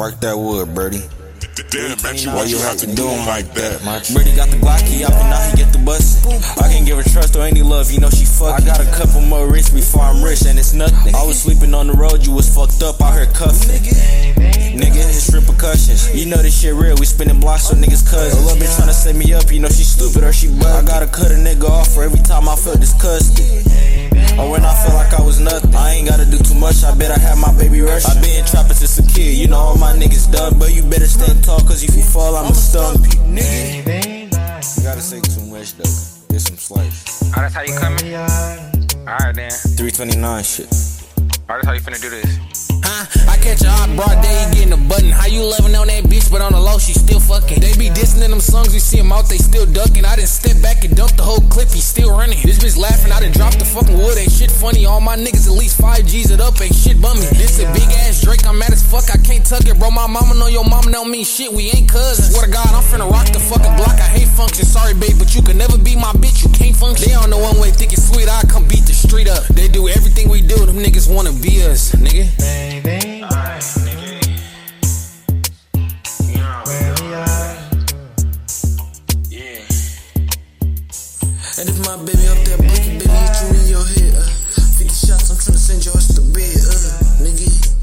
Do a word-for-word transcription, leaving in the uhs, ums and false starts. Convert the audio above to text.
Bark that wood, Birdie. Damn, man, Why you have to do him like that? Birdie got the Glocky up and now he get the bustin'. I can't give her trust or any love, you know she fuckin'. I got a couple more rich before I'm rich and it's nothing. I was sleeping on the road, you was fucked up, I heard cuffin'. Nigga, it's repercussions. You know this shit real, we spinning blocks so niggas cousins. A little bitch tryna set me up, you know she stupid or she bug. I gotta cut a nigga off for every time I felt disgusted. Or when I felt like I was nothing. I ain't gotta do too much, I bet I have my baby rush. I been trapping since a kid, you know all my niggas done. But you better stand tall, cause if you fall, I'ma stump you, nigga. You gotta say too much though, get some slice. Oh, that's how you coming? Alright then. three twenty-nine shit. Alright, that's how you finna do this. Huh? I catch a hot broad day, you getting a button. How you loving on that bitch, but on the low, she still fucking. They be dissing in them songs, we see them out, they still ducking. I done step back and dump the whole clip, he still running. This bitch laughing, I done dropped the fucking wood, ain't shit funny. All my niggas at least five G's it up, ain't shit bummy. This a big ass Drake, I'm mad as fuck, I can't tuck it, bro. My mama know your mama don't mean shit, we ain't cousins. Swear to God, I'm finna rock the fucking block, I hate function. Sorry, babe, but you can never be my bitch, you can't function. They on the one way, think it's sweet, I come beat the street up. They do everything we do, them niggas wanna be us, nigga. And if my baby up there bucky, baby, hit you in your head, uh, fifty shots, I'm tryna send yours to bed, uh, nigga.